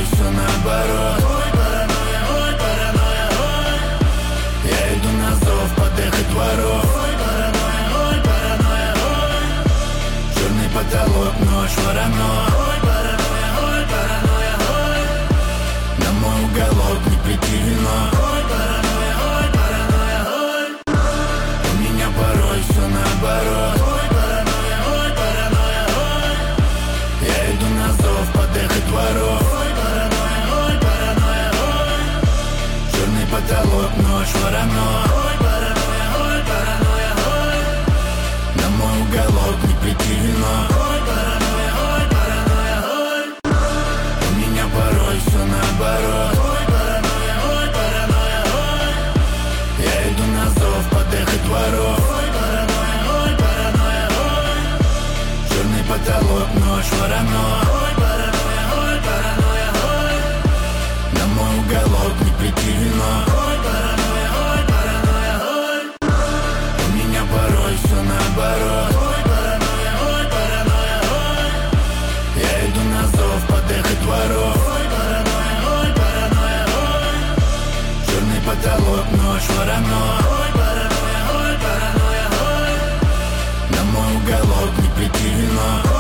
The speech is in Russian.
порой все наоборот. Ой, паранойя, ой, паранойя, ой. Я иду на зов под эхо дворов. Ой, паранойя, ой, паранойя, ой. Черный потолок, ночь, воронок. Ой, паранойя, ой, паранойя, ой. На мой уголок не прийти вино. Ой, паранойя, ой, паранойя, ой. У меня порой все наоборот. Ой, паранойя, ой, паранойя, ой. Я иду на зов под эхо дворов. Ой, паранойя, ой, паранойя, ой. Черный потолок, ночь, воронок. Ой, паранойя, ой, паранойя, ой. На мой уголок не прийти вино. Ой, паранойя, ой, паранойя, ой. У меня порой все наоборот. Ой, паранойя, ой, паранойя, ой. Я иду на зов под эхо дворов. Ой, паранойя, ой, паранойя, ой. Черный потолок, ночь, воронок. Ой, паранойя, ой, паранойя, ой. На мой уголок не прийти вино. Ой, паранойя, ой, паранойя, ой. У меня порой все наоборот. Ой, паранойя, ой, паранойя, ой. Я иду на зов под эхо дворов. Ой, паранойя, ой, паранойя, ой. Черный потолок, ночь, воронок. Ой, паранойя, ой, паранойя, ой. На мой уголок не прийти вино.